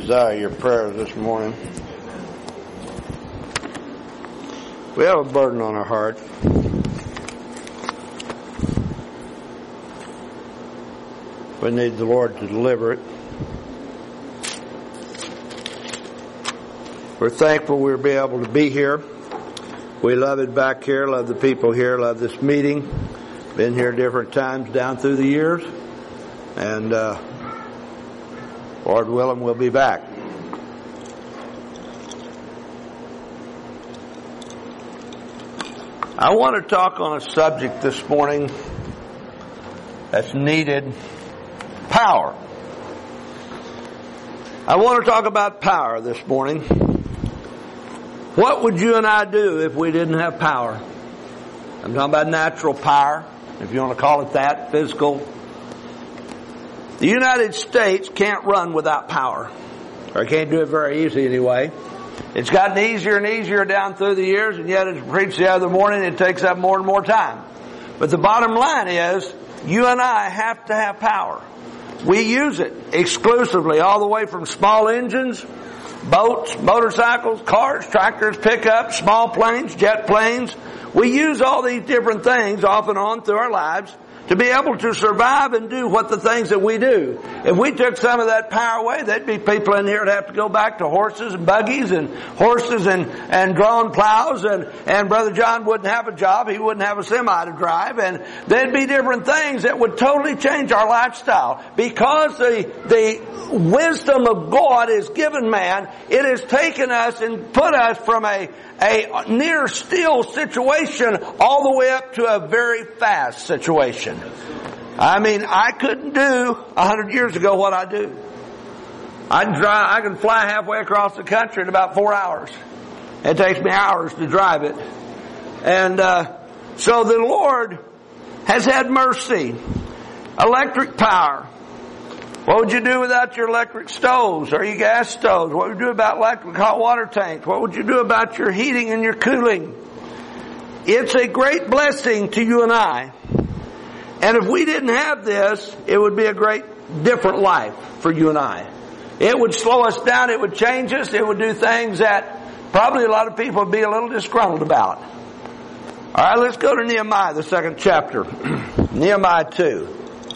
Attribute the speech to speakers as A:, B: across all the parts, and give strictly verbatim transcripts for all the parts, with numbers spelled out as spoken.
A: desire your prayers this morning. We have a burden on our heart. We need the Lord to deliver it. We're thankful we'll be able to be here. We love it back here, love the people here, love this meeting. Been here different times down through the years. And uh, Lord willing, we'll be back. I want to talk on a subject this morning that's needed. Power. I want to talk about power this morning. What would you and I do if we didn't have power? I'm talking about natural power, if you want to call it that, physical. The United States can't run without power. Or can't do it very easy anyway. It's gotten easier and easier down through the years, and yet as I preached the other morning, it takes up more and more time. But the bottom line is, you and I have to have power. We use it exclusively, all the way from small engines, boats, motorcycles, cars, tractors, pickups, small planes, jet planes. We use all these different things off and on through our lives to be able to survive and do what the things that we do. If we took some of that power away, there'd be people in here that have to go back to horses and buggies and horses and, and drawn plows, and, and Brother John wouldn't have a job. He wouldn't have a semi to drive, and there'd be different things that would totally change our lifestyle. Because the, the wisdom of God is given man, it has taken us and put us from a a near still situation all the way up to a very fast situation. I mean, I couldn't do a hundred years ago what I do. I can drive, I can fly halfway across the country in about four hours. It takes me hours to drive it. And uh, so the Lord has had mercy. Electric power. What would you do without your electric stoves or your gas stoves? What would you do about electric hot water tanks? What would you do about your heating and your cooling? It's a great blessing to you and I. And if we didn't have this, it would be a great different life for you and I. It would slow us down. It would change us. It would do things that probably a lot of people would be a little disgruntled about. All right, let's go to Nehemiah, the second chapter. Nehemiah two.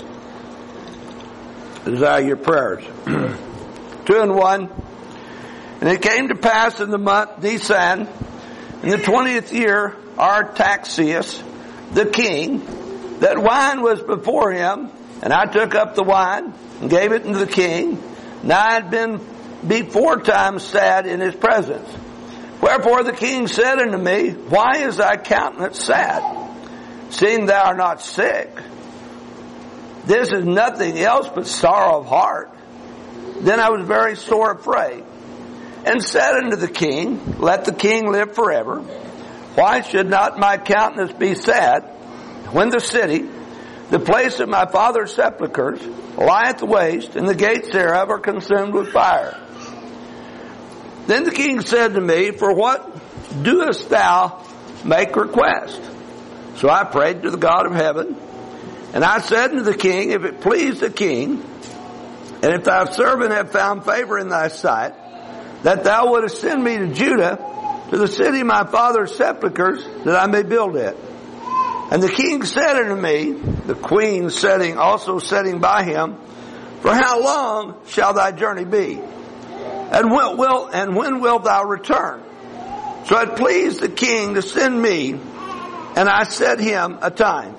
A: Desire your prayers. Two and one. And it came to pass in the month Nisan, in the twentieth year, Artaxerxes, the king, that wine was before him, and I took up the wine and gave it unto the king. Now I had been before time sad in his presence. Wherefore the king said unto me, Why is thy countenance sad, seeing thou art not sick? This is nothing else but sorrow of heart. Then I was very sore afraid, and said unto the king, Let the king live forever. Why should not my countenance be sad, when the city, the place of my father's sepulchres, lieth waste, and the gates thereof are consumed with fire? Then the king said to me, For what doest thou make request? So I prayed to the God of heaven, and I said unto the king, If it please the king, and if thy servant have found favor in thy sight, that thou wouldest send me to Judah, to the city of my father's sepulchres, that I may build it. And the king said unto me, the queen sitting, also sitting by him, For how long shall thy journey be? And when, will, and when wilt thou return? So it pleased the king to send me, and I set him a time.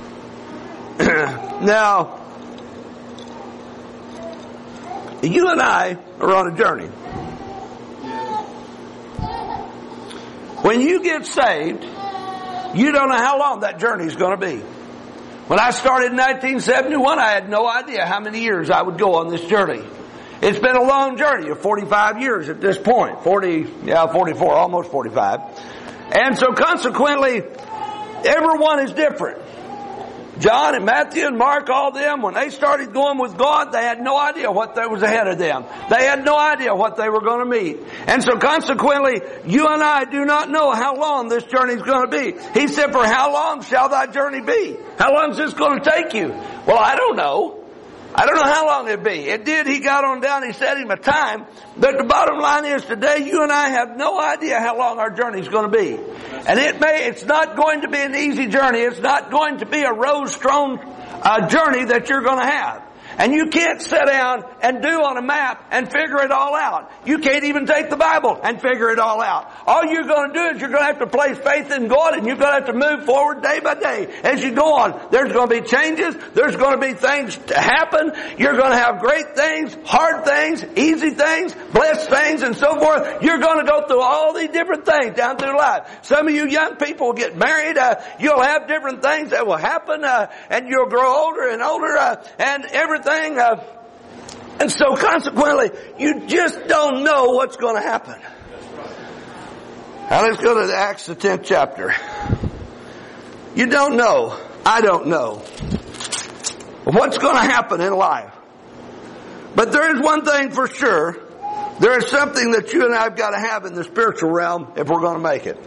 A: Now, you and I are on a journey. When you get saved, you don't know how long that journey is going to be. When I started in nineteen seventy-one, I had no idea how many years I would go on this journey. It's been a long journey of forty-five years at this point. forty, yeah, forty-four, almost forty-five. And so consequently, everyone is different. John and Matthew and Mark, all them, when they started going with God, they had no idea what that was ahead of them. They had no idea what they were going to meet. And so consequently, you and I do not know how long this journey is going to be. He said, for how long shall thy journey be? How long is this going to take you? Well, I don't know. I don't know how long it'd be. It did. He got on down. He set him a time. But the bottom line is today you and I have no idea how long our journey is going to be. And it may, it's not going to be an easy journey. It's not going to be a rose-strewn uh, journey that you're going to have. And you can't sit down and do on a map and figure it all out. You can't even take the Bible and figure it all out. All you're going to do is you're going to have to place faith in God, and you're going to have to move forward day by day as you go on. There's going to be changes. There's going to be things to happen. You're going to have great things, hard things, easy things, blessed things, and so forth. You're going to go through all these different things down through life. Some of you young people will get married. Uh, you'll have different things that will happen, uh, and you'll grow older and older, uh, and everything. Thing, uh, and so consequently, you just don't know what's going to happen. Now let's go to Acts the tenth chapter. You don't know. I don't know what's going to happen in life. But there is one thing for sure. There is something that you and I have got to have in the spiritual realm if we're going to make it.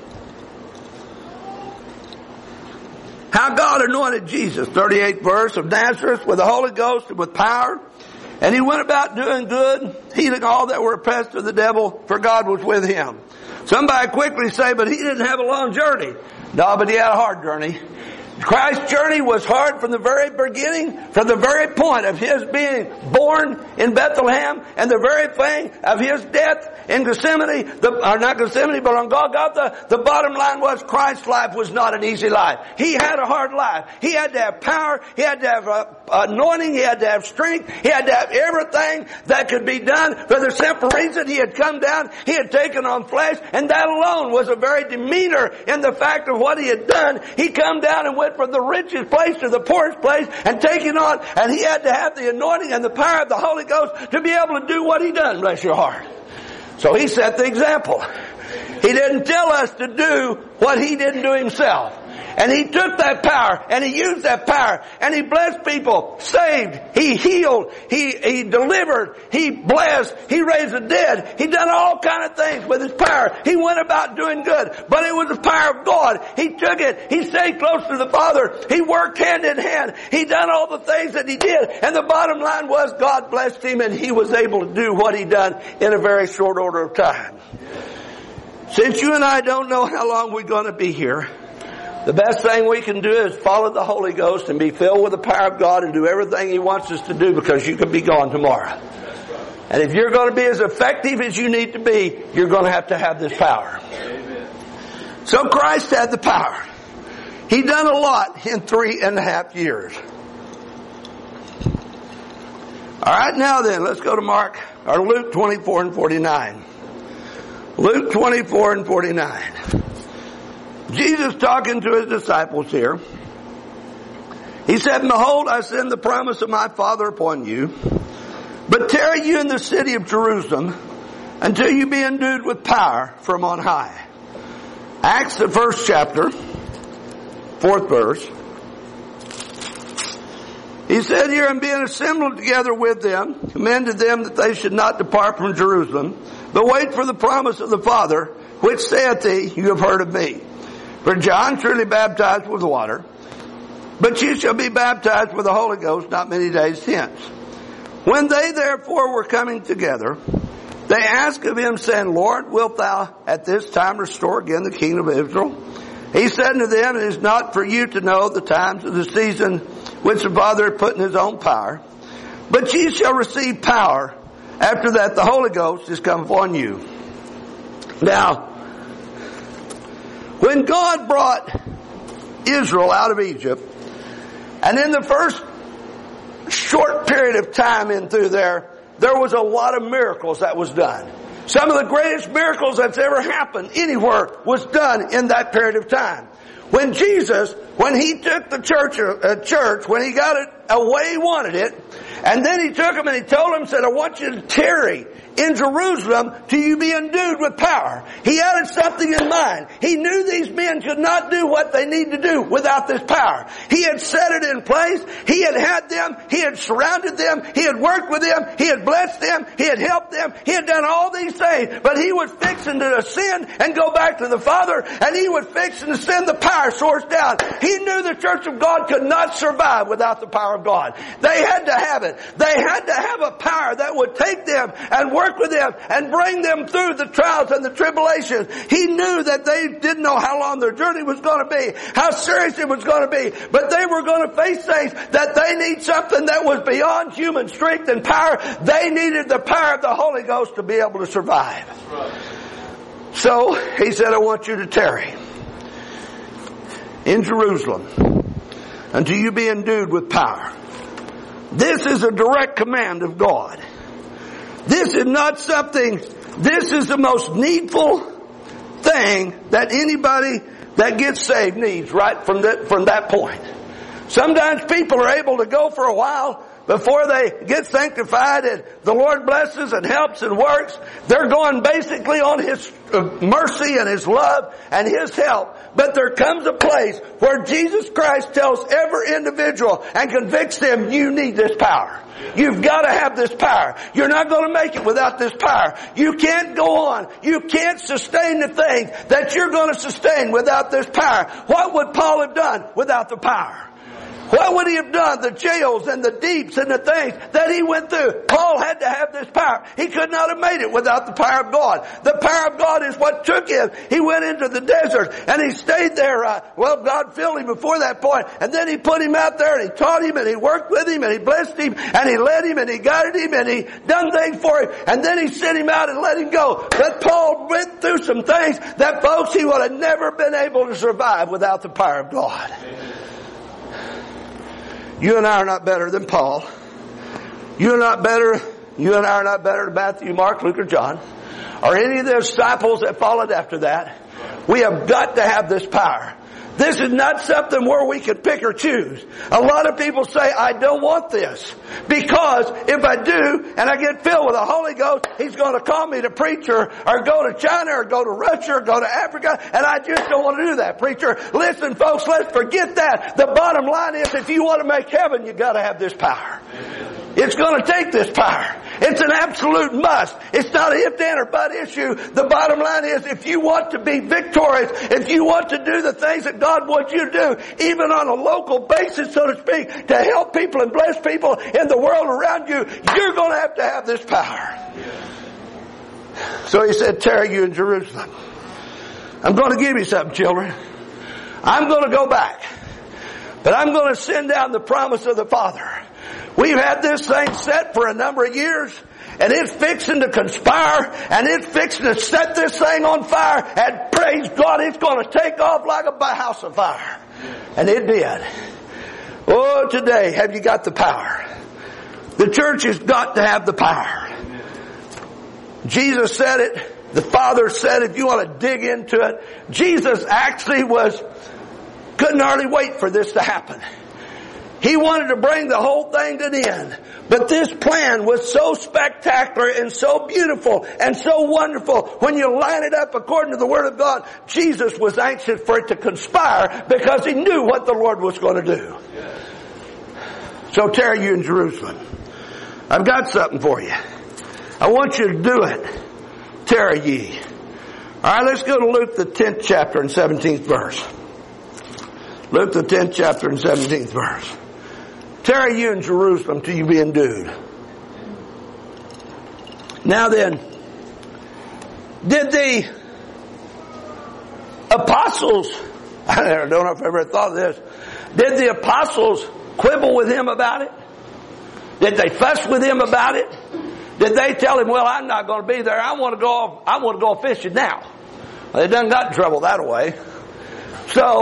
A: How God anointed Jesus, thirty-eighth verse, of Nazareth with the Holy Ghost and with power. And he went about doing good, healing all that were oppressed of the devil, for God was with him. Somebody quickly say, but he didn't have a long journey. No, but he had a hard journey. Christ's journey was hard from the very beginning, from the very point of his being born in Bethlehem, and the very thing of his death in Gethsemane, the, or not Gethsemane, but on Golgotha. The bottom line was Christ's life was not an easy life. He had a hard life. He had to have power. He had to have uh, anointing. He had to have strength. He had to have everything that could be done for the simple reason he had come down. He had taken on flesh, and that alone was a very demeanor in the fact of what he had done. He come down and went from the richest place to the poorest place and taking on, and he had to have the anointing and the power of the Holy Ghost to be able to do what he done, bless your heart. So he set the example. He didn't tell us to do what he didn't do himself. And he took that power, and he used that power, and he blessed people, saved, he healed, he, he delivered, he blessed, he raised the dead. He done all kind of things with his power. He went about doing good, but it was the power of God. He took it, he stayed close to the Father, he worked hand in hand, he done all the things that he did, and the bottom line was God blessed him, and he was able to do what he done in a very short order of time. Since you and I don't know how long we're going to be here, the best thing we can do is follow the Holy Ghost and be filled with the power of God and do everything he wants us to do, because you could be gone tomorrow. And if you're going to be as effective as you need to be, you're going to have to have this power. Amen. So Christ had the power. He done a lot in three and a half years. All right, now then, let's go to Mark, or Luke twenty-four and forty-nine. Luke twenty-four and forty-nine. Jesus talking to his disciples here. He said, behold, I send the promise of my Father upon you, but tarry you in the city of Jerusalem until you be endued with power from on high. Acts, the first chapter, fourth verse. He said here, and being assembled together with them, commanded them that they should not depart from Jerusalem, but wait for the promise of the Father, which saith he, you have heard of me. For John truly baptized with water, but you shall be baptized with the Holy Ghost not many days hence. When they therefore were coming together, they asked of him, saying, Lord, wilt thou at this time restore again the kingdom of Israel? He said unto them, it is not for you to know the times of the season which the Father hath put in his own power, but ye shall receive power after that the Holy Ghost is come upon you. Now, when God brought Israel out of Egypt, and in the first short period of time in through there, there was a lot of miracles that was done. Some of the greatest miracles that's ever happened anywhere was done in that period of time. When Jesus, when he took the church, uh, church, when he got it a way he wanted it, and then he took them and he told them, said, I want you to tarry in Jerusalem till you be endued with power. He had something in mind. He knew these men could not do what they need to do without this power. He had set it in place. He had had them. He had surrounded them. He had worked with them. He had blessed them. He had helped them. He had done all these things. But he was fixing to ascend and go back to the Father, and he was fixing to send the power source down. He knew the church of God could not survive without the power of God. They had to have it. They had to have a power that would take them and work with them and bring them through the trials and the tribulations. He knew that they didn't know how long their journey was going to be, how serious it was going to be, but they were going to face things that they need something that was beyond human strength and power. They needed the power of the Holy Ghost to be able to survive.
B: That's right.
A: So he said, I want you to tarry in Jerusalem until you be endued with power. This is a direct command of God. This is not something, this is the most needful thing that anybody that gets saved needs right from that, from that point. Sometimes people are able to go for a while before they get sanctified and the Lord blesses and helps and works. They're going basically on His mercy and His love and His help. But there comes a place where Jesus Christ tells every individual and convicts them, you need this power. You've got to have this power. You're not going to make it without this power. You can't go on. You can't sustain the things that you're going to sustain without this power. What would Paul have done without the power? What would he have done? The jails and the deeps and the things that he went through. Paul had to have this power. He could not have made it without the power of God. The power of God is what took him. He went into the desert and he stayed there. Uh, well, God filled him before that point. And then he put him out there and he taught him and he worked with him and he blessed him and he led him and he guided him and he done things for him. And then he sent him out and let him go. But Paul went through some things that, folks, he would have never been able to survive without the power of God. You and I are not better than Paul. You are not better, you and I are not better than Matthew, Mark, Luke, or John, or any of the disciples that followed after that. We have got to have this power. This is not something where we can pick or choose. A lot of people say, I don't want this. Because if I do, and I get filled with the Holy Ghost, He's going to call me to preach or, or go to China or go to Russia or go to Africa, and I just don't want to do that, preacher. Listen, folks, let's forget that. The bottom line is, if you want to make heaven, you've got to have this power. Amen. It's going to take this power. It's an absolute must. It's not an if, then, or but issue. The bottom line is, if you want to be victorious, if you want to do the things that God wants you to do, even on a local basis, so to speak, to help people and bless people in the world around you, you're going to have to have this power. So he said, tarry you in Jerusalem. I'm going to give you something, children. I'm going to go back. But I'm going to send down the promise of the Father. We've had this thing set for a number of years, and it's fixing to conspire, and it's fixing to set this thing on fire, and praise God, it's going to take off like a house of fire. And it did. Oh, today, have you got the power? The church has got to have the power. Jesus said it. The Father said it. If you want to dig into it, Jesus actually was, couldn't hardly wait for this to happen. He wanted to bring the whole thing to the end. But this plan was so spectacular and so beautiful and so wonderful. When you line it up according to the Word of God, Jesus was anxious for it to conspire because He knew what the Lord was going to do. So tarry you in Jerusalem. I've got something for you. I want you to do it. Tarry ye. All right, let's go to Luke the tenth chapter and seventeenth verse. Luke the tenth chapter and seventeenth verse. Tarry you in Jerusalem till you be endued. Now then, did the apostles, I don't know if I ever thought of this, did the apostles quibble with him about it? Did they fuss with him about it? Did they tell him, well, I'm not going to be there. I want to go, I want to go fishing now. Well, they done got in trouble that way. So,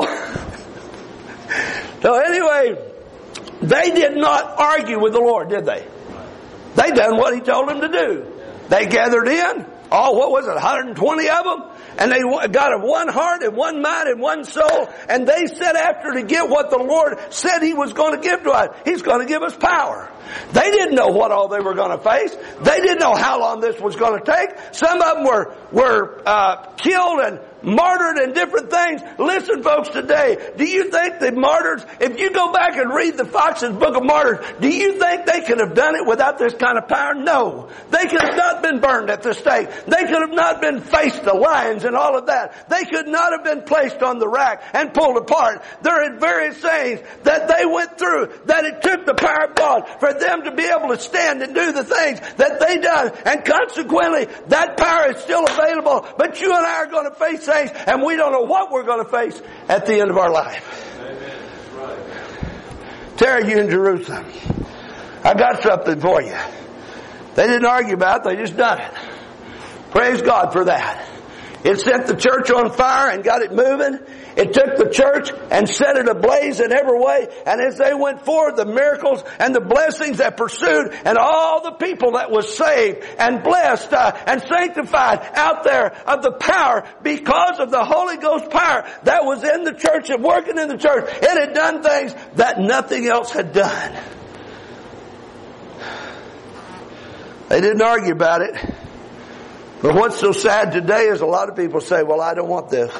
A: so anyway, they did not argue with the Lord, did they? They done what He told them to do. They gathered in, oh, what was it, one hundred twenty of them? And they got of one heart and one mind and one soul. And they set after to get what the Lord said He was going to give to us. He's going to give us power. They didn't know what all they were going to face. They didn't know how long this was going to take. Some of them were, were uh, killed and martyred and different things. Listen, folks, today, do you think the martyrs, if you go back and read the Fox's Book of Martyrs, do you think they could have done it without this kind of power? No. They could have not been burned at the stake. They could have not been faced to lions and all of that. They could not have been placed on the rack and pulled apart. There are various things that they went through, that it took the power of God for them to be able to stand and do the things that they done. And consequently, that power is still available, but you and I are going to face things, and we don't know what we're going to face at the end of our life.
B: Amen. Right.
A: Terry, you in Jerusalem, I got something for you. They didn't argue about it, they just done it. Praise God for that. It set the church on fire and got it moving. It took the church and set it ablaze in every way. And as they went forward, the miracles and the blessings that pursued, and all the people that was saved and blessed uh, and sanctified out there of the power, because of the Holy Ghost power that was in the church and working in the church. It had done things that nothing else had done. They didn't argue about it. But what's so sad today is a lot of people say, well, I don't want this.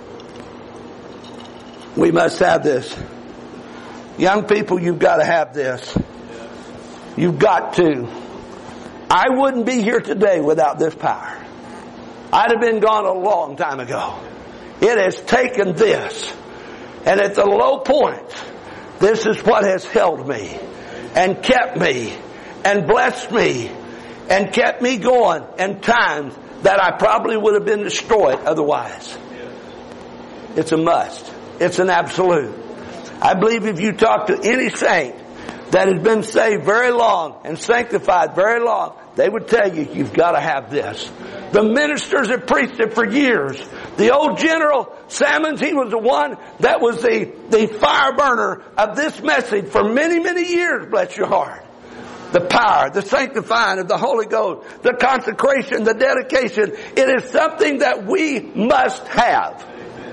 A: We must have this. Young people, you've got to have this. You've got to. I wouldn't be here today without this power. I'd have been gone a long time ago. It has taken this. And at the low point, this is what has held me and kept me and blessed me and kept me going in times that I probably would have been destroyed otherwise. It's a must. It's an absolute. I believe if you talk to any saint that has been saved very long and sanctified very long, they would tell you, you've got to have this. The ministers have preached it for years. The old General Sammons, he was the one that was the, the fire burner of this message for many, many years, bless your heart. The power, the sanctifying of the Holy Ghost, the consecration, the dedication. It is something that we must have.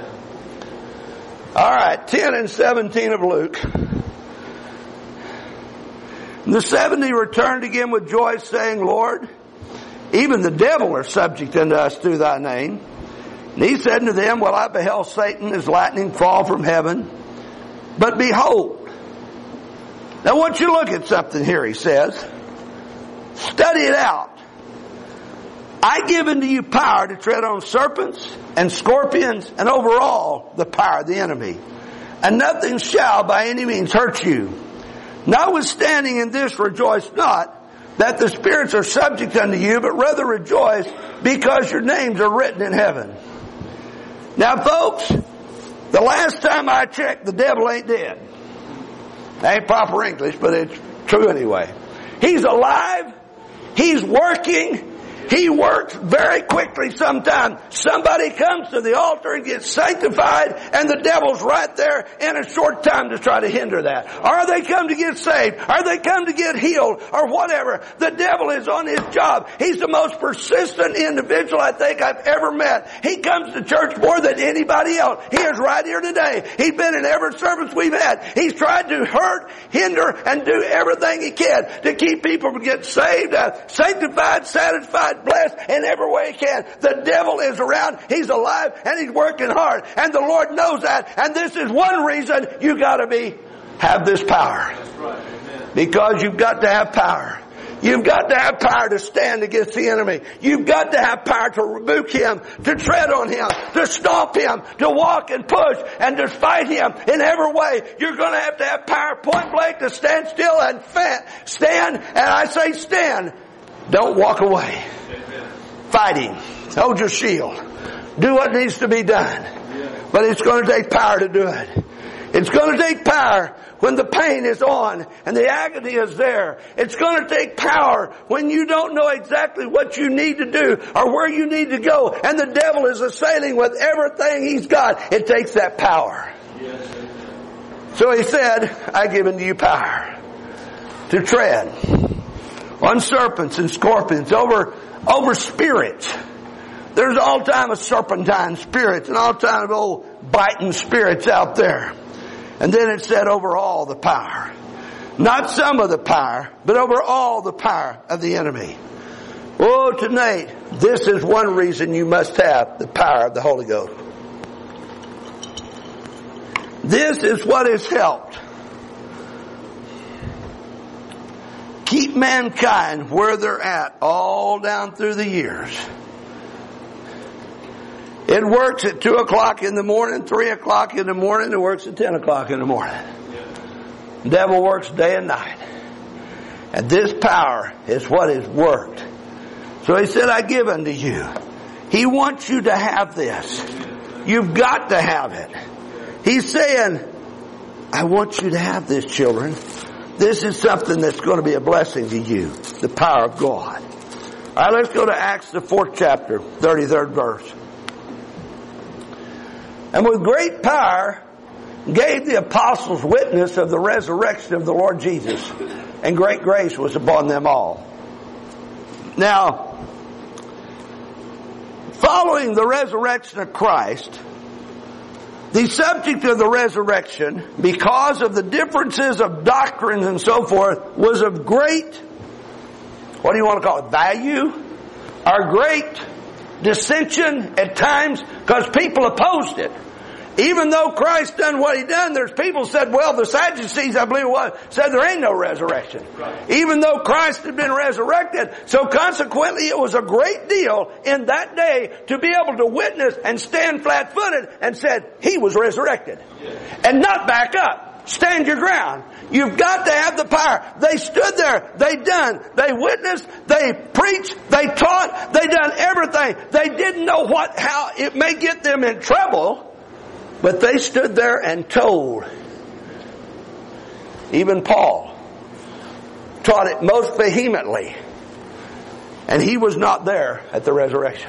A: All right, ten and seventeen of Luke. The seventy returned again with joy, saying, Lord, even the devil are subject unto us through thy name. And he said unto them, well, I beheld Satan as lightning fall from heaven. But behold, now I want you to look at something here, he says. Study it out. I give unto you power to tread on serpents and scorpions and over all the power of the enemy. And nothing shall by any means hurt you. Notwithstanding in this rejoice not that the spirits are subject unto you, but rather rejoice because your names are written in heaven. Now folks, the last time I checked, the devil ain't dead. That ain't proper English, but it's true anyway. He's alive. He's working. He works very quickly sometimes. Somebody comes to the altar and gets sanctified, and the devil's right there in a short time to try to hinder that. Or they come to get saved, or they come to get healed, or whatever. The devil is on his job. He's the most persistent individual I think I've ever met. He comes to church more than anybody else. He is right here today. He's been in every service we've had. He's tried to hurt, hinder, and do everything he can to keep people from getting saved, uh, sanctified, satisfied, blessed in every way he can. The devil is around. He's alive and he's working hard. And the Lord knows that. And this is one reason you got to be, have this power.
B: That's right. Amen.
A: Because you've got to have power. You've got to have power to stand against the enemy. You've got to have power to rebuke him, to tread on him, to stomp him, to walk and push and to fight him in every way. You're going to have to have power point blank to stand still and fa- stand. And I say stand. Don't walk away.
B: Amen.
A: Fight him. Hold your shield. Do what needs to be done. But it's going to take power to do it. It's going to take power when the pain is on and the agony is there. It's going to take power when you don't know exactly what you need to do or where you need to go. And the devil is assailing with everything he's got. It takes that power. So he said, I give unto you power to tread on serpents and scorpions, over, over spirits. There's all time of serpentine spirits and all time of old biting spirits out there. And then it said over all the power. Not some of the power, but over all the power of the enemy. Oh, tonight, this is one reason you must have the power of the Holy Ghost. This is what has helped keep mankind where they're at all down through the years. It works at two o'clock in the morning, three o'clock in the morning, it works at ten o'clock in the morning. The devil works day and night. And this power is what has worked. So he said, I give unto you. He wants you to have this. You've got to have it. He's saying, I want you to have this, children. This is something that's going to be a blessing to you. The power of God. All right, let's go to Acts, the fourth chapter, thirty-third verse. And with great power gave the apostles witness of the resurrection of the Lord Jesus. And great grace was upon them all. Now, following the resurrection of Christ, the subject of the resurrection, because of the differences of doctrines and so forth, was of great, what do you want to call it, value? Or great dissension at times, because people opposed it. Even though Christ done what He done, there's people said, well, the Sadducees, I believe it was, said there ain't no resurrection. Right. Even though Christ had been resurrected. So consequently, it was a great deal in that day to be able to witness and stand flat-footed and said, He was resurrected. Yeah. And not back up. Stand your ground. You've got to have the power. They stood there. They done. They witnessed. They preached. They taught. They done everything. They didn't know what, how it may get them in trouble. But they stood there and told. Even Paul taught it most vehemently. And he was not there at the resurrection.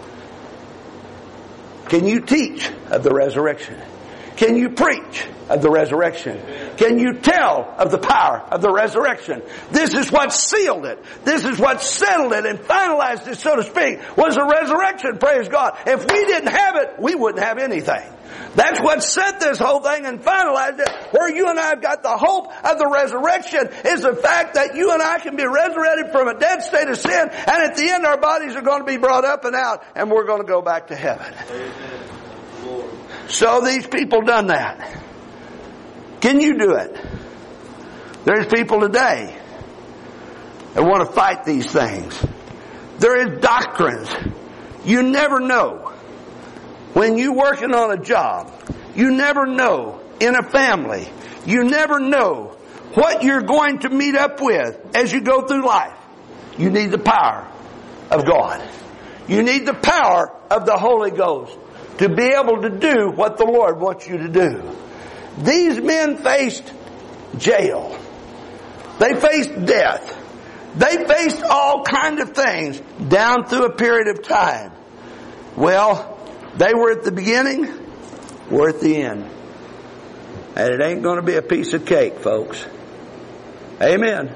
A: Can you teach of the resurrection? Can you preach of the resurrection? Can you tell of the power of the resurrection? This is what sealed it. This is what settled it and finalized it, so to speak, was the resurrection, praise God. If we didn't have it, we wouldn't have anything. That's what set this whole thing and finalized it. Where you and I have got the hope of the resurrection is the fact that you and I can be resurrected from a dead state of sin, and at the end our bodies are going to be brought up and out, and we're going to go back to heaven. Amen. So these people done that. Can you do it? There's people today that want to fight these things. There is doctrines. You never know. When you're working on a job, you never know in a family, you never know what you're going to meet up with as you go through life. You need the power of God. You need the power of the Holy Ghost to be able to do what the Lord wants you to do. These men faced jail. They faced death. They faced all kinds of things down through a period of time. Well, they were at the beginning, we're at the end. And it ain't going to be a piece of cake, folks. Amen.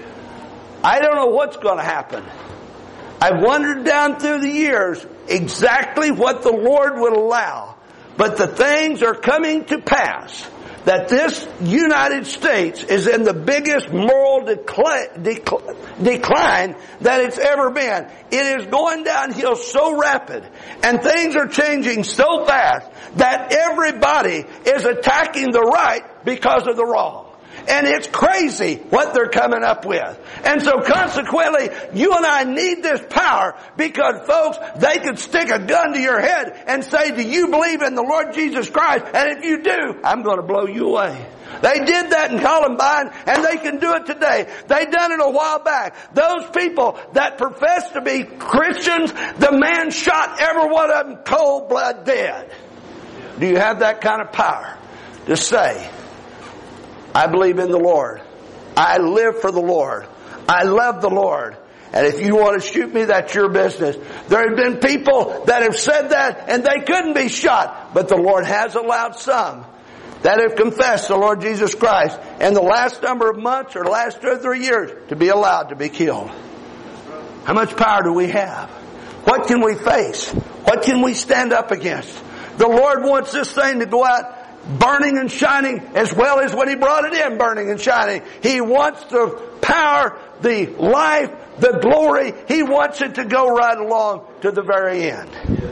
A: I don't know what's going to happen. I've wondered down through the years exactly what the Lord would allow. But the things are coming to pass that this United States is in the biggest moral decli- decl- decline that it's ever been. It is going downhill so rapid, and things are changing so fast that everybody is attacking the right because of the wrong. And it's crazy what they're coming up with. And so consequently, you and I need this power because, folks, they could stick a gun to your head and say, do you believe in the Lord Jesus Christ? And if you do, I'm going to blow you away. They did that in Columbine, and they can do it today. They done it a while back. Those people that profess to be Christians, the man shot every one of them cold blood dead. Do you have that kind of power to say, I believe in the Lord. I live for the Lord. I love the Lord. And if you want to shoot me, that's your business. There have been people that have said that and they couldn't be shot. But the Lord has allowed some that have confessed the Lord Jesus Christ in the last number of months or last two or three years to be allowed to be killed. How much power do we have? What can we face? What can we stand up against? The Lord wants this thing to go out burning and shining as well as when He brought it in burning and shining. He wants the power, the life, the glory. He wants it to go right along to the very end.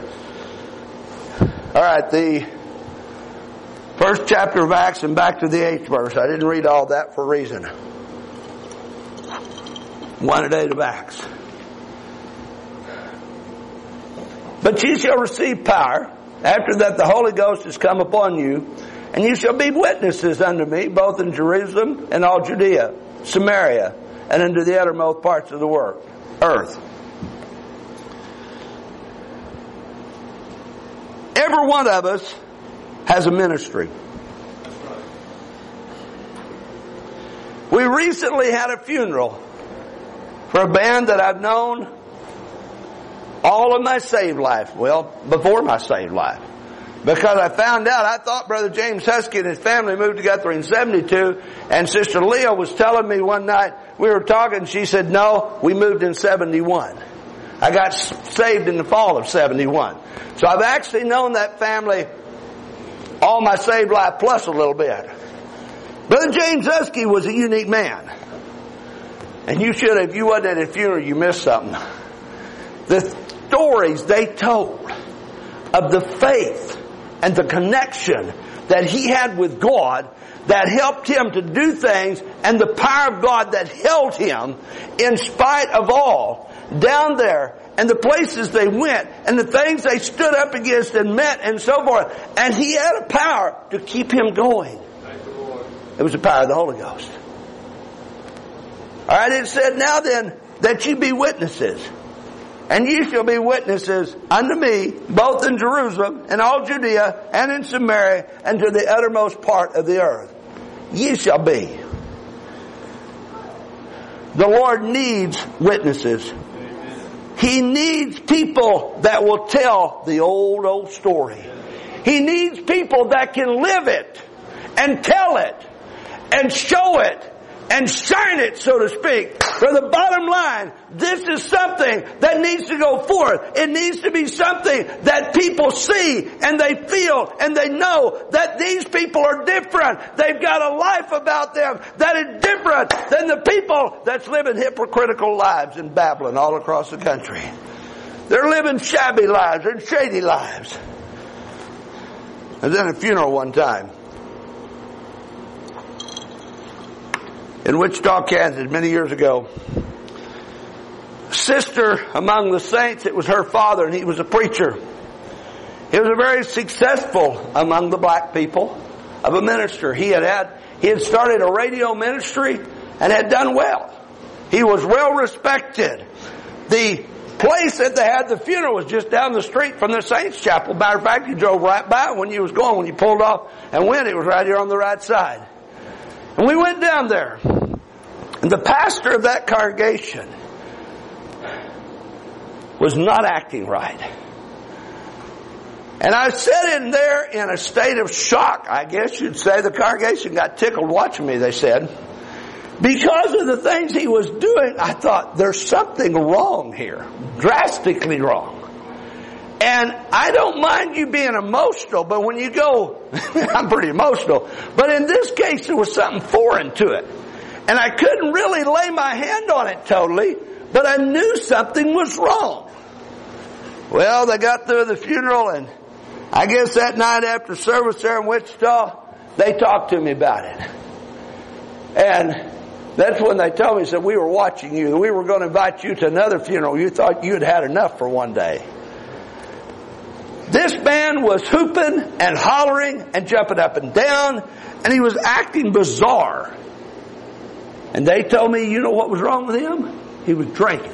A: All right, the first chapter of Acts and back to the eighth verse. I didn't read all that for a reason. One and eight of Acts. But ye shall receive power. After that the Holy Ghost is come upon you, and you shall be witnesses unto me, both in Jerusalem and all Judea, Samaria, and unto the uttermost parts of the world, earth. Every one of us has a ministry. We recently had a funeral for a band that I've known all of my saved life. Well, before my saved life. Because I found out, I thought Brother James Husky and his family moved to Guthrie in seventy-two, and Sister Leah was telling me one night, we were talking, she said, no, we moved in seventy-one. I got saved in the fall of seventy-one. So I've actually known that family all my saved life plus a little bit. Brother James Husky was a unique man. And you should, if you wasn't at his funeral, you missed something. The stories they told of the faith and the connection that he had with God that helped him to do things, and the power of God that held him in spite of all down there, and the places they went, and the things they stood up against and met and so forth. And he had a power to keep him going.
B: Thank the Lord.
A: It was the power of the Holy Ghost. Alright, it said, now then, that you be witnesses. And ye shall be witnesses unto me, both in Jerusalem and all Judea and in Samaria and to the uttermost part of the earth. Ye shall be. The Lord needs witnesses. He needs people that will tell the old, old story. He needs people that can live it and tell it and show it and shine it, so to speak. For the bottom line, this is something that needs to go forth. It needs to be something that people see and they feel and they know that these people are different. They've got a life about them that is different than the people that's living hypocritical lives in Babylon all across the country. They're living shabby lives. They're shady lives. I was in a funeral one time in Wichita, Kansas, many years ago. Sister among the saints, it was her father, and he was a preacher. He was a very successful among the black people of a minister. He had had, he had started a radio ministry and had done well. He was well respected. The place that they had the funeral was just down the street from the Saints Chapel. Matter of fact, you drove right by when you was going. When you pulled off and went, it was right here on the right side. And we went down there. And the pastor of that congregation was not acting right. And I sat in there in a state of shock, I guess you'd say. The congregation got tickled watching me, they said. Because of the things he was doing, I thought, there's something wrong here. Drastically wrong. And I don't mind you being emotional, but when you go, I'm pretty emotional. But in this case, there was something foreign to it. And I couldn't really lay my hand on it totally, but I knew something was wrong. Well, they got through the funeral, and I guess that night after service there in Wichita, they talked to me about it. And that's when they told me, said, we were watching you. We were going to invite you to another funeral. You thought you had had enough for one day. This man was hooping and hollering and jumping up and down, and he was acting bizarre. And they told me, you know what was wrong with him? He was drinking.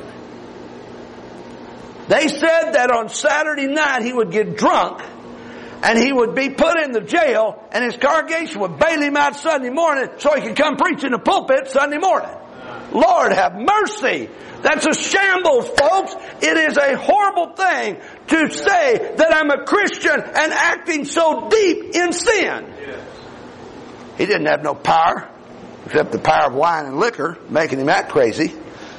A: They said that on Saturday night he would get drunk and he would be put in the jail, and his congregation would bail him out Sunday morning so he could come preach in the pulpit Sunday morning. Lord have mercy. That's a shambles, folks. It is a horrible thing to say that I'm a Christian and acting so deep in sin. He didn't have no power except the power of wine and liquor, making him act crazy.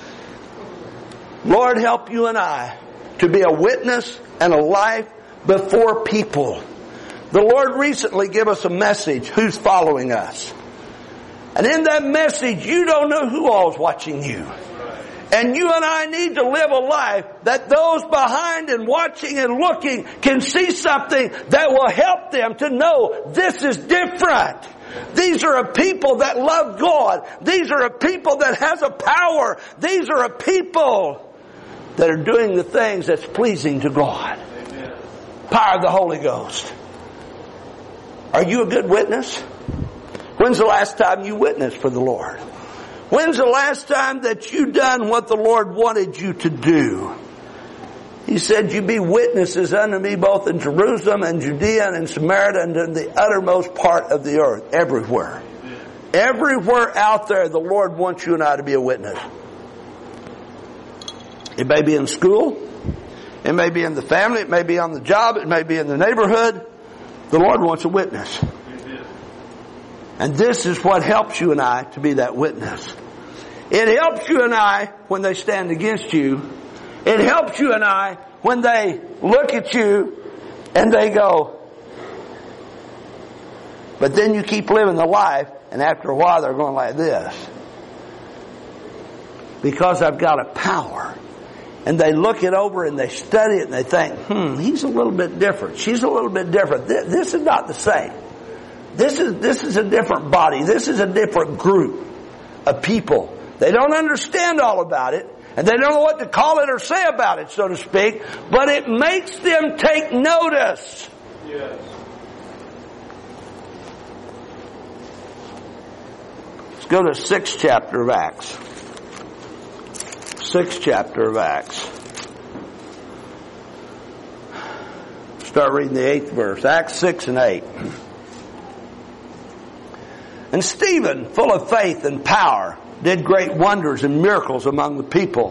A: Lord, help you and I to be a witness and a life before people The Lord recently gave us a message, who's following us. And in that message, you don't know who all is watching you. And you and I need to live a life that those behind and watching and looking can see something that will help them to know this is different. These are a people that love God. These are a people that has a power. These are a people that are doing the things that's pleasing to God. Amen. Power of the Holy Ghost. Are you a good witness? When's the last time you witnessed for the Lord? When's the last time that you done what the Lord wanted you to do? He said, you be witnesses unto me both in Jerusalem and Judea and in Samaria and in the uttermost part of the earth. Everywhere. Everywhere out there, the Lord wants you and I to be a witness. It may be in school. It may be in the family. It may be on the job. It may be in the neighborhood. The Lord wants a witness. And this is what helps you and I to be that witness. It helps you and I when they stand against you. It helps you and I when they look at you and they go, but then you keep living the life, and after a while they're going like this. Because I've got a power. And they look it over and they study it and they think, hmm, he's a little bit different. She's a little bit different. This, this is not the same. This is, this is a different body. This is a different group of people. They don't understand all about it. And they don't know what to call it or say about it, so to speak. But it makes them take notice. Yes. Let's go to sixth chapter of Acts. Sixth chapter of Acts. Start reading the eighth verse. Acts six and eight. And Stephen, full of faith and power, did great wonders and miracles among the people.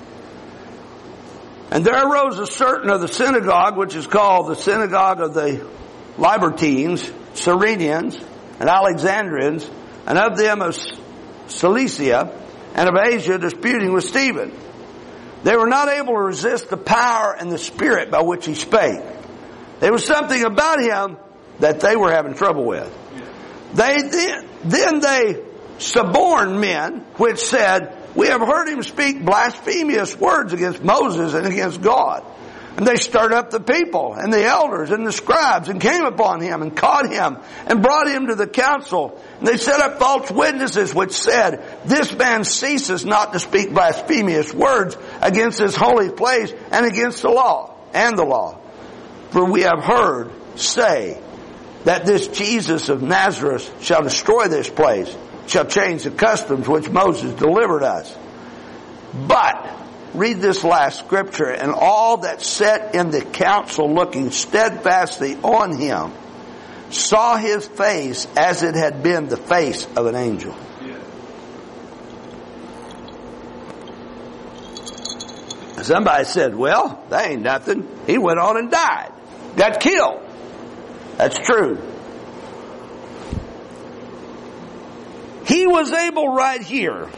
A: And there arose a certain of the synagogue, which is called the synagogue of the Libertines, Cyrenians, and Alexandrians, and of them of Cilicia and of Asia, disputing with Stephen. They were not able to resist the power and the spirit by which he spake. There was something about him that they were having trouble with. They then, then they suborned men, which said, we have heard him speak blasphemous words against Moses and against God. And they stirred up the people and the elders and the scribes and came upon him and caught him and brought him to the council. And they set up false witnesses which said, this man ceases not to speak blasphemous words against this holy place and against the law and the law. For we have heard say that this Jesus of Nazareth shall destroy this place, shall change the customs which Moses delivered us. But, read this last scripture, and all that sat in the council looking steadfastly on him saw his face as it had been the face of an angel. Yeah. Somebody said, well, that ain't nothing. He went on and died. Got killed. That's true. He was able right here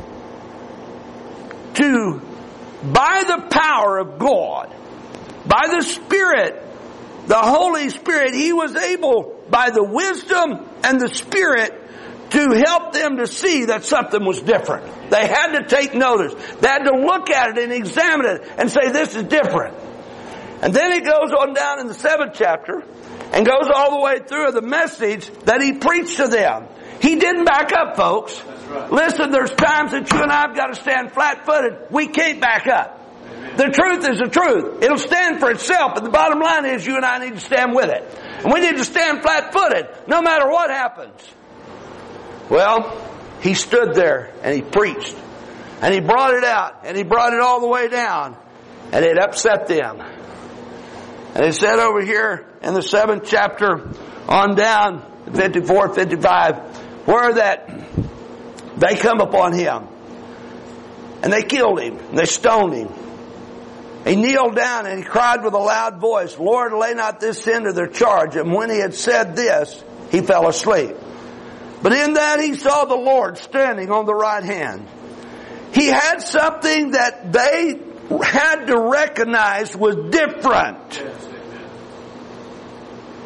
A: to, by the power of God, by the Spirit, the Holy Spirit, he was able, by the wisdom and the Spirit, to help them to see that something was different. They had to take notice. They had to look at it and examine it and say, this is different. And then he goes on down in the seventh chapter and goes all the way through the message that he preached to them. He didn't back up, folks. That's right. Listen, there's times that you and I have got to stand flat-footed. We can't back up. Amen. The truth is the truth. It'll stand for itself, but the bottom line is you and I need to stand with it. And we need to stand flat-footed no matter what happens. Well, he stood there and he preached. And he brought it out. And he brought it all the way down. And it upset them. And it said over here in the seventh chapter on down, fifty-four, fifty-five, where that they come upon him. And they killed him. And they stoned him. He kneeled down and he cried with a loud voice, Lord, lay not this sin to their charge. And when he had said this, he fell asleep. But in that he saw the Lord standing on the right hand. He had something that they had to recognize was different.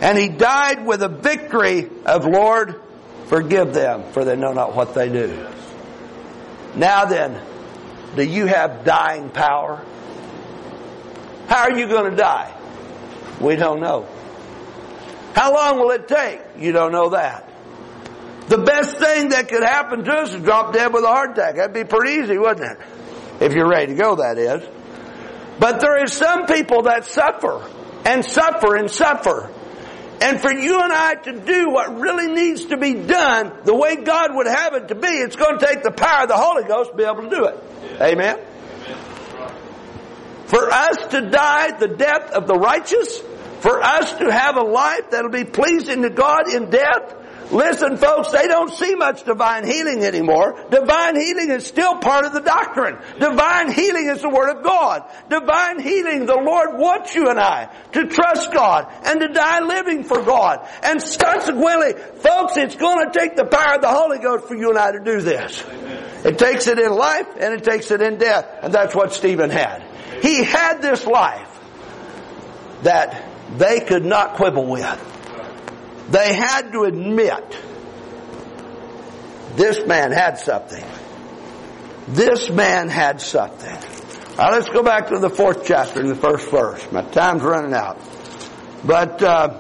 A: And he died with a victory of, Lord, forgive them, for they know not what they do. Now then, do you have dying power? How are you going to die? We don't know. How long will it take? You don't know that. The best thing that could happen to us is drop dead with a heart attack. That'd be pretty easy, wouldn't it? If you're ready to go, that is. But there is some people that suffer and suffer and suffer. And for you and I to do what really needs to be done the way God would have it to be, it's going to take the power of the Holy Ghost to be able to do it. Yeah. Amen? Amen. For us to die the death of the righteous, for us to have a life that'll be pleasing to God in death, listen, folks, they don't see much divine healing anymore. Divine healing is still part of the doctrine. Divine healing is the Word of God. Divine healing, the Lord wants you and I to trust God and to die living for God. And consequently, folks, it's going to take the power of the Holy Ghost for you and I to do this. Amen. It takes it in life and it takes it in death. And that's what Stephen had. He had this life that they could not quibble with. They had to admit this man had something. This man had something. All right, let's go back to the fourth chapter in the first verse. My time's running out. But uh,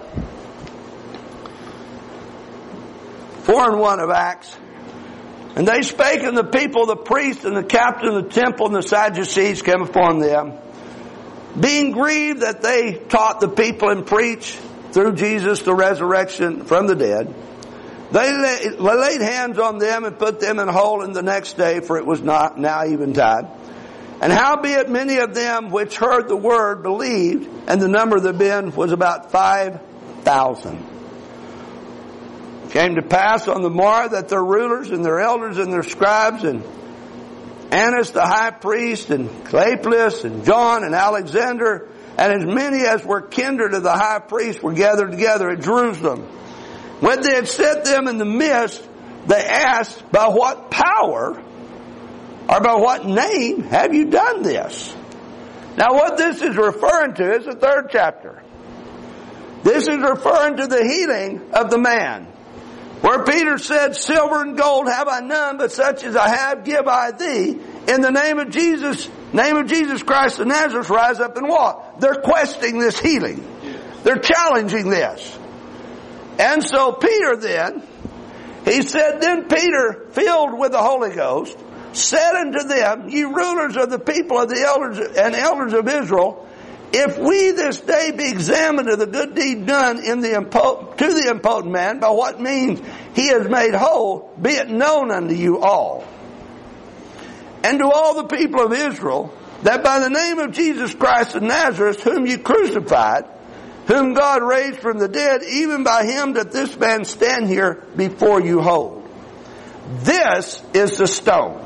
A: four and one of Acts. And they spake unto the people, the priests and the captain of the temple and the Sadducees came upon them, being grieved that they taught the people and preached through Jesus the resurrection from the dead. They laid hands on them and put them in hold in the next day, for it was not now eventide. And howbeit many of them which heard the word believed, and the number of the men was about five thousand. It came to pass on the morrow that their rulers and their elders and their scribes and Annas the high priest and Cleopas and John and Alexander and as many as were kindred of the high priest were gathered together at Jerusalem. When they had set them in the midst, they asked, by what power or by what name have you done this? Now what this is referring to is the third chapter. This is referring to the healing of the man. Where Peter said, silver and gold have I none, but such as I have give I thee. In the name of Jesus, name of Jesus Christ of Nazareth, rise up and walk. They're questioning this healing. They're challenging this. And so Peter then, he said, then Peter, filled with the Holy Ghost, said unto them, ye rulers of the people of the elders and elders of Israel, if we this day be examined of the good deed done in the impo- to the impotent man, by what means he is made whole, be it known unto you all, and to all the people of Israel, that by the name of Jesus Christ of Nazareth, whom you crucified, whom God raised from the dead, even by him that this man stand here before you whole. This is the stone.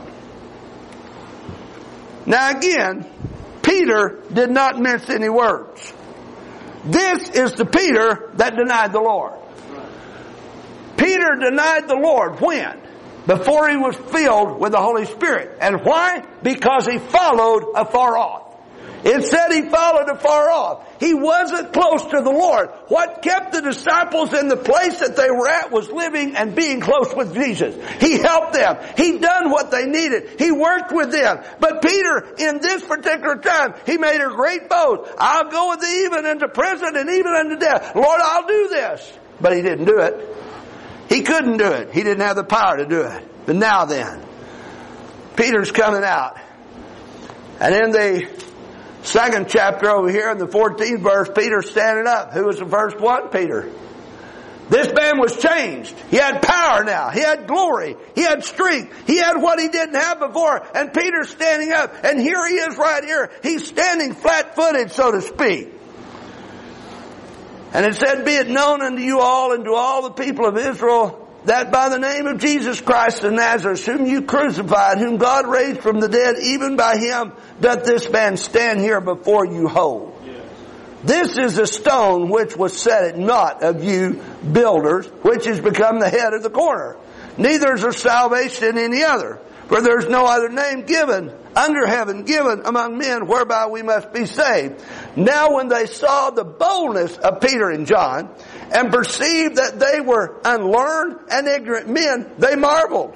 A: Now again, Peter did not mince any words. This is the Peter that denied the Lord. Peter denied the Lord when? Before he was filled with the Holy Spirit. And why? Because he followed afar off. It said he followed afar off. He wasn't close to the Lord. What kept the disciples in the place that they were at was living and being close with Jesus. He helped them. He done what they needed. He worked with them. But Peter, in this particular time, he made a great boast. I'll go with thee even into prison and even unto death. Lord, I'll do this. But he didn't do it. He couldn't do it. He didn't have the power to do it. But now then, Peter's coming out. And in the second chapter over here in the fourteenth verse, Peter's standing up. Who was the first one? Peter. This man was changed. He had power now. He had glory. He had strength. He had what he didn't have before. And Peter's standing up. And here he is right here. He's standing flat-footed, so to speak. And it said, be it known unto you all and to all the people of Israel, that by the name of Jesus Christ of Nazareth, whom you crucified, whom God raised from the dead, even by him doth this man stand here before you whole. Yes. This is a stone which was set at naught of you builders, which has become the head of the corner. Neither is there salvation in any other, for there is no other name given under heaven given among men whereby we must be saved. Now when they saw the boldness of Peter and John and perceived that they were unlearned and ignorant men, they marveled.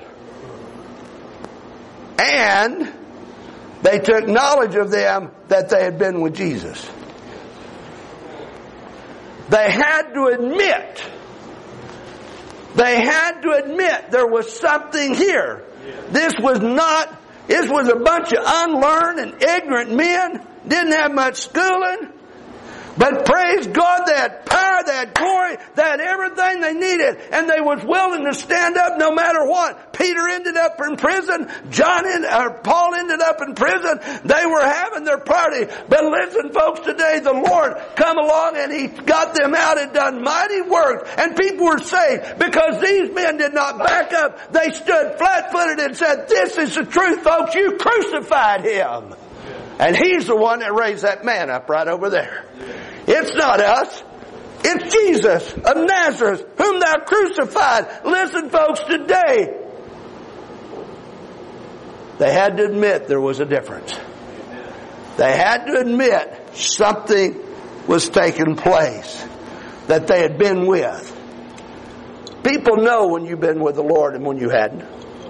A: And they took knowledge of them that they had been with Jesus. They had to admit, they had to admit there was something here. This was not, this was a bunch of unlearned and ignorant men, didn't have much schooling. But praise God, they had power, they had glory, they had everything they needed, and they was willing to stand up no matter what. Peter ended up in prison, John in, or Paul ended up in prison. They were having their party. But listen, folks, today the Lord come along and He got them out and done mighty work, and people were saved because these men did not back up. They stood flat-footed and said, "This is the truth, folks. You crucified Him." And He's the one that raised that man up right over there. It's not us. It's Jesus of Nazareth, whom thou crucified. Listen, folks, today, they had to admit there was a difference. They had to admit something was taking place that they had been with. People know when you've been with the Lord and when you hadn't.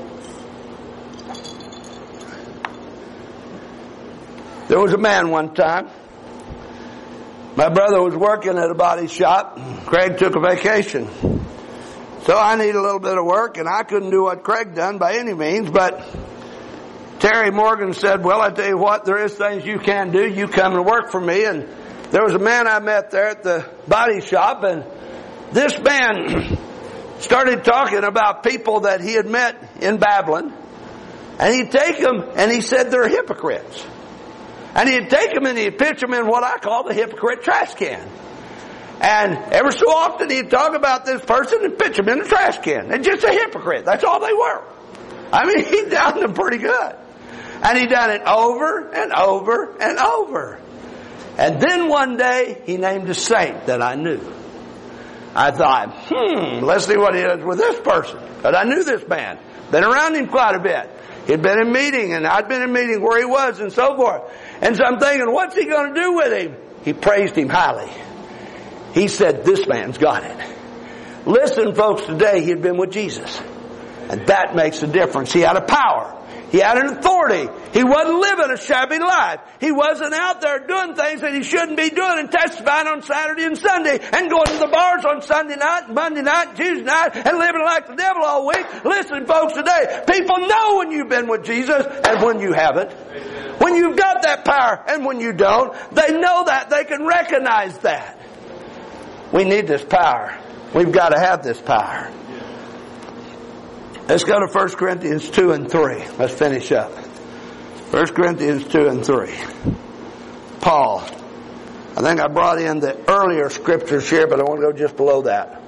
A: There was a man one time. My brother was working at a body shop. Craig took a vacation. So I needed a little bit of work, and I couldn't do what Craig done by any means, but Terry Morgan said, "Well, I tell you what, there is things you can do. You come and work for me." And there was a man I met there at the body shop, and this man started talking about people that he had met in Babylon. And he'd take them, and he said they're hypocrites. And he'd take them and he'd pitch them in what I call the hypocrite trash can. And ever so often he'd talk about this person and pitch them in the trash can. They're just a hypocrite. That's all they were. I mean, he downed them pretty good. And he done it over and over and over. And then one day he named a saint that I knew. I thought, hmm, let's see what he does with this person. But I knew this man. Been around him quite a bit. He'd been in meeting, and I'd been in meeting where he was, and so forth. And so I'm thinking, what's he going to do with him? He praised him highly. He said, "This man's got it." Listen, folks, today he had been with Jesus. And that makes a difference. He had a power. He had an authority. He wasn't living a shabby life. He wasn't out there doing things that he shouldn't be doing and testifying on Saturday and Sunday and going to the bars on Sunday night and Monday night and Tuesday night and living like the devil all week. Listen, folks, today, people know when you've been with Jesus and when you haven't. When you've got that power and when you don't. They know that. They can recognize that. We need this power. We've got to have this power. Let's go to First Corinthians two and three. Let's finish up. First Corinthians two and three. Paul. I think I brought in the earlier scriptures here, but I want to go just below that.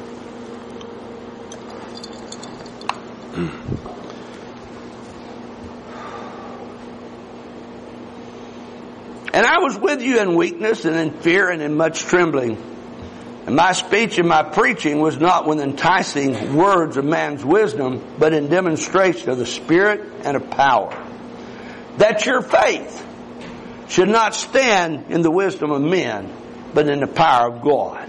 A: And I was with you in weakness and in fear and in much trembling. And my speech and my preaching was not with enticing words of man's wisdom, but in demonstration of the Spirit and of power. That your faith should not stand in the wisdom of men, but in the power of God.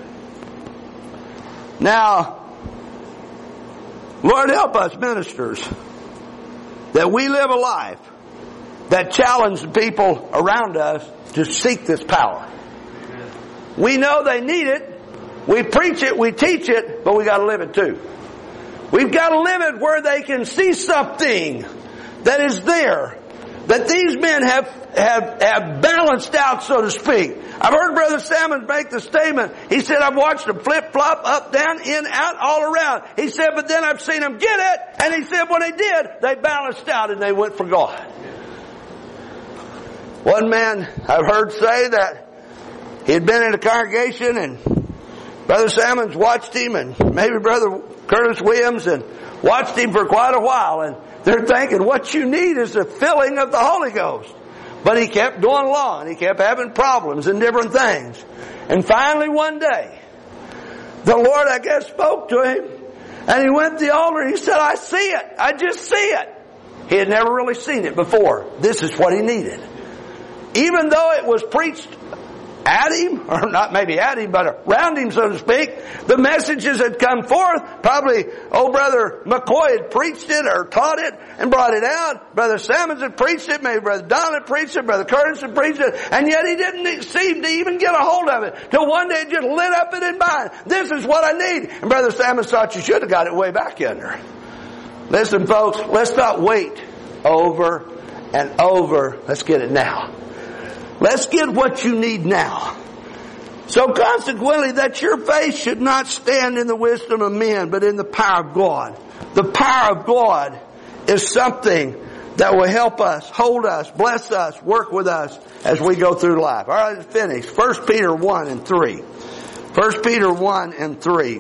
A: Now, Lord, help us ministers that we live a life that challenges people around us to seek this power. We know they need it. We preach it, we teach it, but we got to live it too. We've got to live it where they can see something that is there, that these men have have have balanced out, so to speak. I've heard Brother Salmon make the statement. He said, "I've watched them flip-flop, up, down, in, out, all around." He said, "But then I've seen them get it." And he said, when they did, they balanced out and they went for God. One man I've heard say that he had been in a congregation and Brother Salmons watched him and maybe Brother Curtis Williams and watched him for quite a while, and they're thinking, what you need is the filling of the Holy Ghost. But he kept going along and he kept having problems and different things. And finally one day, the Lord, I guess, spoke to him, and he went to the altar and he said, "I see it. I just see it." He had never really seen it before. This is what he needed. Even though it was preached at him, or not maybe at him, but around him, so to speak, the messages had come forth. Probably old Brother McCoy had preached it or taught it and brought it out. Brother Sammons had preached it. Maybe Brother Don had preached it. Brother Curtis had preached it. And yet he didn't seem to even get a hold of it. Till one day it just lit up in his mind. This is what I need. And Brother Sammons thought you should have got it way back yonder. Listen, folks, let's not wait over and over. Let's get it now. Let's get what you need now. So consequently, that your faith should not stand in the wisdom of men, but in the power of God. The power of God is something that will help us, hold us, bless us, work with us as we go through life. All right, let's finish. First Peter one and three. First Peter one and three.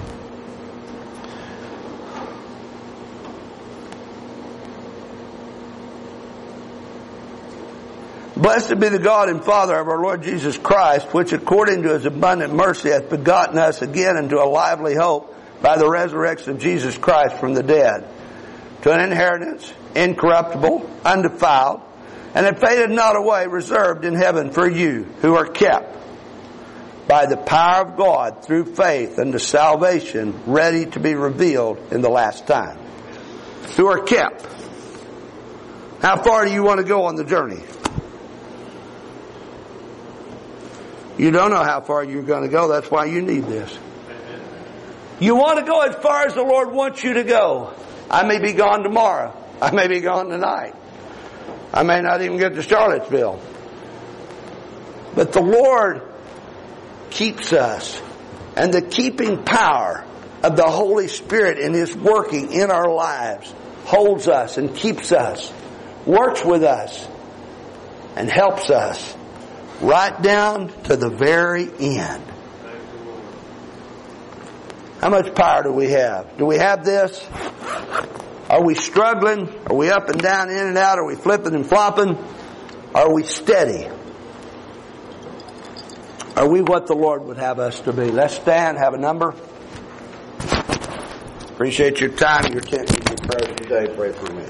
A: Blessed be the God and Father of our Lord Jesus Christ, which according to His abundant mercy hath begotten us again into a lively hope by the resurrection of Jesus Christ from the dead, to an inheritance incorruptible, undefiled, and that fadeth not away, reserved in heaven for you, who are kept by the power of God through faith unto salvation, ready to be revealed in the last time. Who are kept. How far do you want to go on the journey? You don't know how far you're going to go. That's why you need this. You want to go as far as the Lord wants you to go. I may be gone tomorrow. I may be gone tonight. I may not even get to Charlottesville. But the Lord keeps us. And the keeping power of the Holy Spirit in His working in our lives holds us and keeps us, works with us, and helps us right down to the very end. How much power do we have? Do we have this? Are we struggling? Are we up and down, in and out? Are we flipping and flopping? Are we steady? Are we what the Lord would have us to be? Let's stand, have a number. Appreciate your time, your attention, your prayers today. Pray for me.